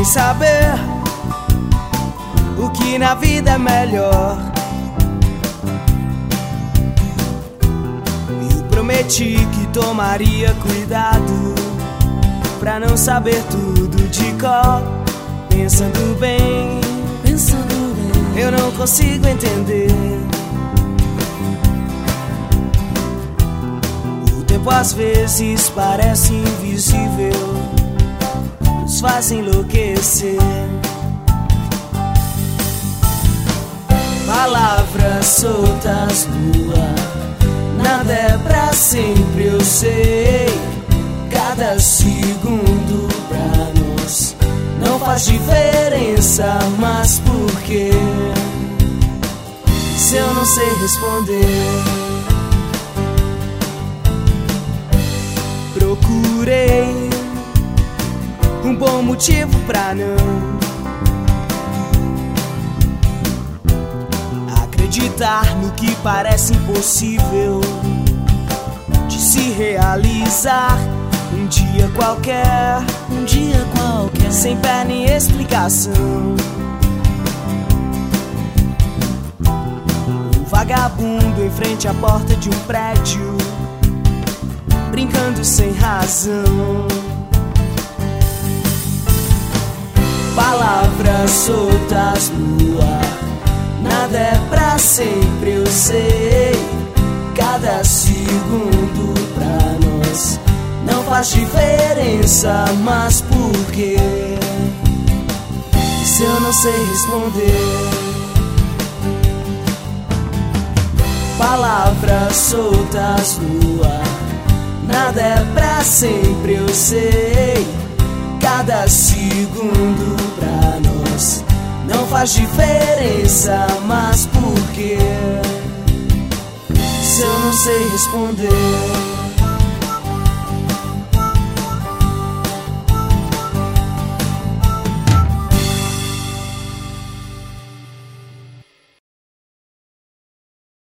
saber o que na vida é melhor. Eu prometi que tomaria cuidado pra não saber tudo de cor. Pensando bem, eu não consigo entender. O tempo às vezes parece invisível, nos faz enlouquecer. Palavras soltas no ar, nada é pra sempre, eu sei. Cada segundo pra nós não faz diferença, mas por quê? Se eu não sei responder, procurei um bom motivo pra não acreditar no que parece impossível de se realizar. Um dia qualquer, sem pé nem explicação. Um vagabundo em frente à porta de um prédio, brincando sem razão. Palavras soltas no ar, nada é pra sempre, eu sei. Cada segundo pra nós não faz diferença, mas por quê? Se eu não sei responder, palavras soltas no ar, nada é pra sempre, eu sei. Cada segundo pra nós não faz diferença, mas por quê? Se eu não sei responder.